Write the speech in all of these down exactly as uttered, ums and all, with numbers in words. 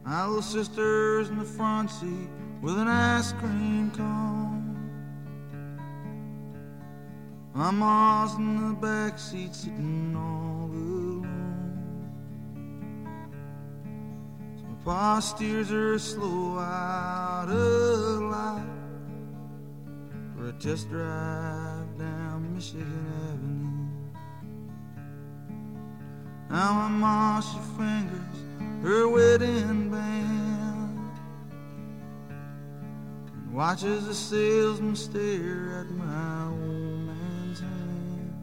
My little sister's in the front seat with an ice cream cone. My ma's in the back seat sitting all alone. So my pa steers her slow out of light for a test drive down Michigan Avenue. Now my ma, she fingers her wedding band and watches the salesman stare at my old man's hand.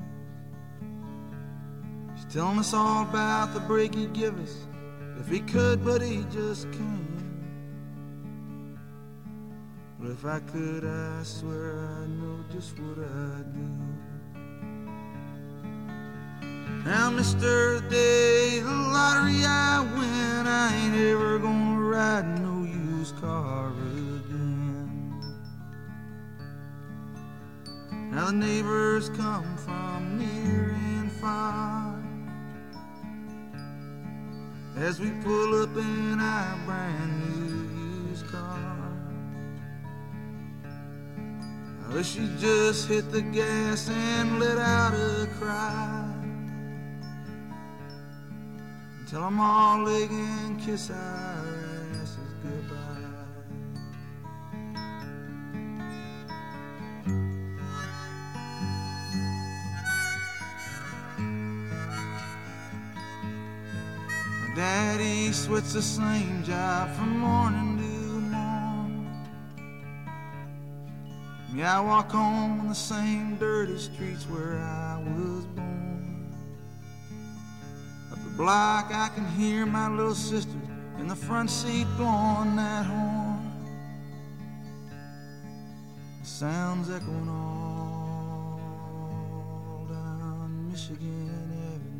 She's telling us all about the break he'd give us if he could, but he just can't. But if I could, I swear I know just what I'd do. Now, Mister Day, the lottery I win, I ain't ever gonna ride no used car again. Now the neighbors come from near and far as we pull up in our brand new used car. I wish she'd just hit the gas and let out a cry. Tell them all they can kiss our asses goodbye. My daddy sweats the same job from morning to morn. Me, I walk home on the same dirty streets where I was born. Block, I can hear my little sister in the front seat blowing that horn. The sounds echoing all down Michigan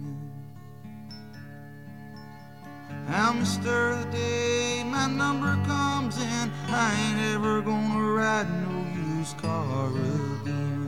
Avenue. Now, Mister Day, my number comes in. I ain't ever gonna ride no used car again.